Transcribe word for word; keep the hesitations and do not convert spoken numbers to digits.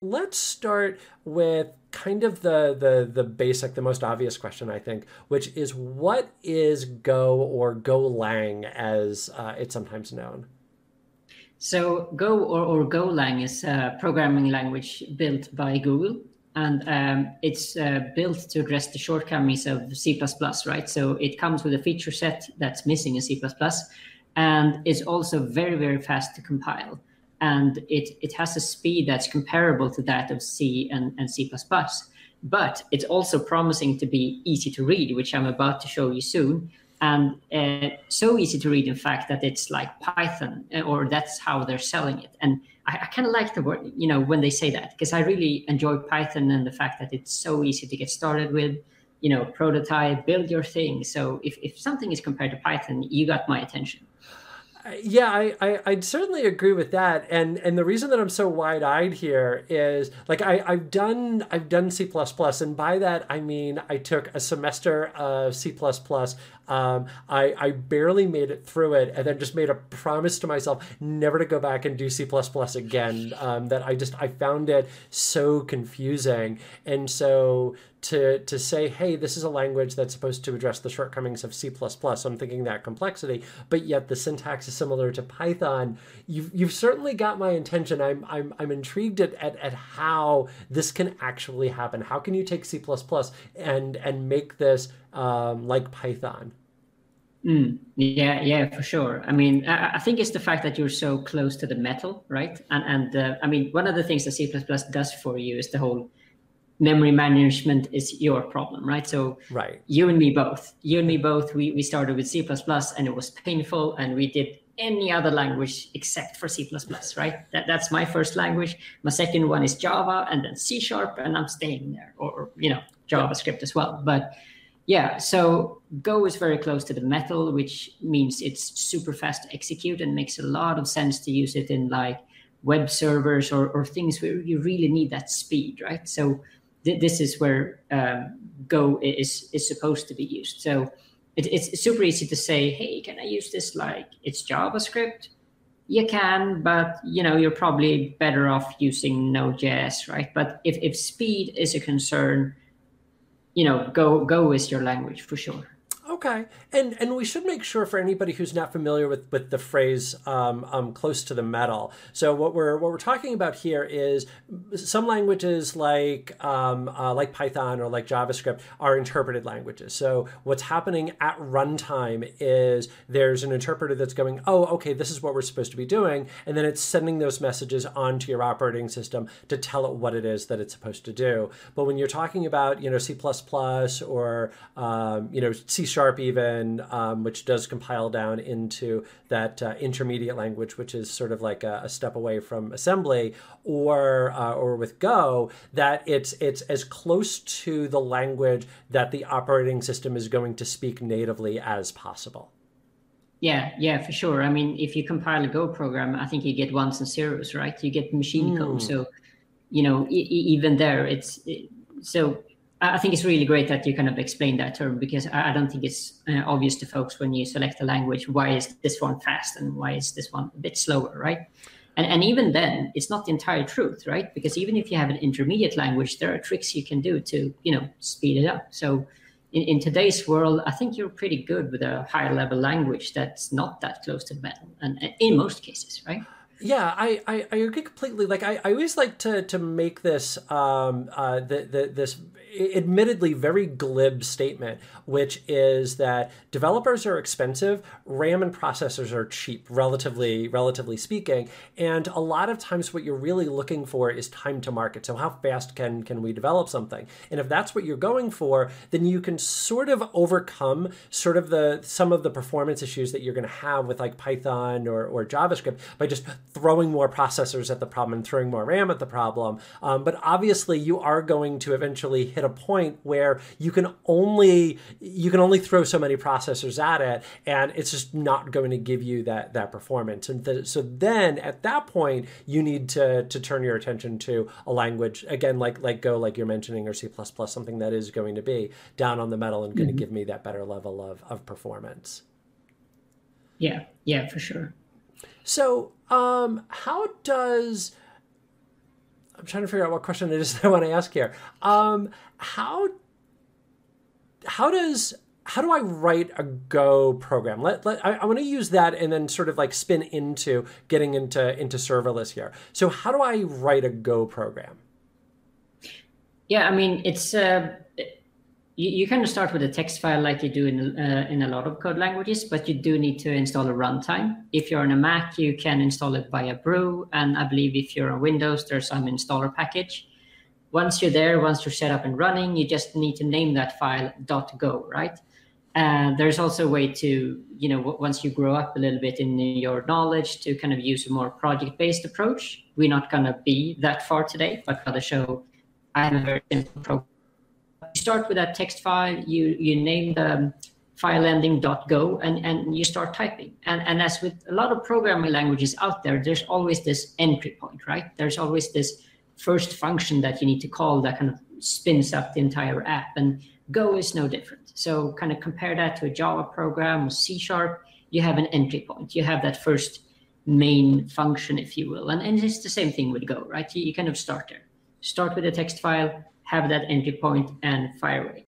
let's start with kind of the, the the basic, the most obvious question, I think, which is what is Go, or Golang as uh, it's sometimes known? So Go, or, or Golang, is a programming language built by Google, and um, it's uh, built to address the shortcomings of C plus plus, right? So it comes with a feature set that's missing in C plus plus, and it's also very, very fast to compile. And it, it has a speed that's comparable to that of C and, and C plus plus. But it's also promising to be easy to read, which I'm about to show you soon. And uh, so easy to read, in fact, that it's like Python, or that's how they're selling it. And I, I kind of like the word, you know, when they say that, because I really enjoy Python and the fact that it's so easy to get started with, you know, prototype, build your thing. So if, if something is compared to Python, you got my attention. Yeah, I, I I'd certainly agree with that, and and the reason that I'm so wide-eyed here is like I I've done I've done C plus plus, and by that I mean I took a semester of C plus plus. Um, I I barely made it through it, and then just made a promise to myself never to go back and do C plus plus again. Um, that I just I found it so confusing, and so to to say, hey, this is a language that's supposed to address the shortcomings of C plus plus. I'm thinking that complexity, but yet the syntax is similar to Python. You've you've certainly got my attention. I'm I'm I'm intrigued at at, at how this can actually happen. How can you take C plus plus and and make this um, like Python? Mm, yeah, yeah, for sure. I mean, I, I think it's the fact that you're so close to the metal, right? And and uh, I mean, one of the things that C plus plus does for you is the whole memory management is your problem, right? So Right. you and me both, you and me both, we, we started with C plus plus and it was painful, and we did any other language except for C plus plus, right? That, that's my first language. My second one is Java, and then C sharp, and I'm staying there, or, you know, JavaScript as well. But yeah, so Go is very close to the metal, which means it's super fast to execute and makes a lot of sense to use it in like web servers, or, or things where you really need that speed, right? So th- this is where um, Go is is supposed to be used. So it, it's super easy to say, hey, can I use this like it's JavaScript? You can, but you know, you're probably better off using Node.js, right? But if, if speed is a concern, you know, Go Go is your language for sure. Okay, and and we should make sure for anybody who's not familiar with with the phrase um, um, "close to the metal." So what we're what we're talking about here is some languages like um, uh, like Python or like JavaScript are interpreted languages. So what's happening at runtime is there's an interpreter that's going, oh, okay, this is what we're supposed to be doing, and then it's sending those messages onto your operating system to tell it what it is that it's supposed to do. But when you're talking about you know C plus plus or um, you know C Sharp even, um, which does compile down into that uh, intermediate language, which is sort of like a, a step away from assembly, or uh, or with Go, that it's it's as close to the language that the operating system is going to speak natively as possible. Yeah, yeah, for sure. I mean, if you compile a Go program, I think you get ones and zeros, right? You get machine code. Mm. So, you know, e- e- even there, it's it, so. I think it's really great that you kind of explain that term, because I, I don't think it's uh, obvious to folks when you select a language, why is this one fast and why is this one a bit slower, right? And, and even then, it's not the entire truth, right? Because even if you have an intermediate language, there are tricks you can do to, you know, speed it up. So in, in today's world, I think you're pretty good with a higher level language that's not that close to the metal, and, and in most cases, right? Yeah, I, I, I agree completely. Like I, I always like to to make this um uh the, the this admittedly very glib statement, which is that developers are expensive, RAM and processors are cheap, relatively relatively speaking, and a lot of times what you're really looking for is time to market. So how fast can can we develop something? And if that's what you're going for, then you can sort of overcome sort of the some of the performance issues that you're going to have with like Python or or JavaScript by just throwing more processors at the problem and throwing more RAM at the problem. Um, but obviously, you are going to eventually hit a point where you can only you can only throw so many processors at it, and it's just not going to give you that that performance. And the, so then at that point, you need to to turn your attention to a language again, like like Go, like you're mentioning, or C plus plus, something that is going to be down on the metal and going Mm-hmm. to give me that better level of of performance. Yeah, yeah, for sure. So, um, how does I'm trying to figure out what question it is that I want to ask here. Um, how how does how do I write a Go program? Let, let I, I want to use that and then sort of like spin into getting into into serverless here. So how do I write a Go program? Yeah, I mean, it's uh, you, you kind of start with a text file like you do in uh, in a lot of code languages, but you do need to install a runtime. If you're on a Mac, you can install it via Brew, and I believe if you're on Windows, there's some installer package. Once you're there, once you're set up and running, you just need to name that file .go, right? And uh, there's also a way to, you know, once you grow up a little bit in your knowledge, to kind of use a more project-based approach. We're not going to be that far today, but rather show I have a very simple program. You start with that text file, you you name the file ending .go, and, and you start typing. And, and as with a lot of programming languages out there, there's always this entry point, right? There's always this first function that you need to call that kind of spins up the entire app. And Go is no different. So kind of compare that to a Java program or C Sharp, you have an entry point. You have that first main function, if you will. And, and it's the same thing with Go, right? You, you kind of start there. Start with a text file, have that entry point, and fire away.